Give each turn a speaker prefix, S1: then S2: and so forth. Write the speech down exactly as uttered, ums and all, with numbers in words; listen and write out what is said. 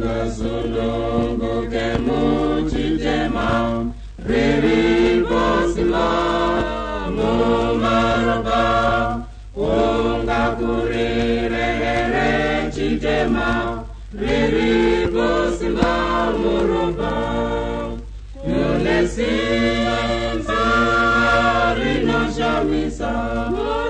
S1: Sunungu kemu chitema riri bosima mumaroba unga kurire here chitema riri bosima muroba yulesi zari no shamisa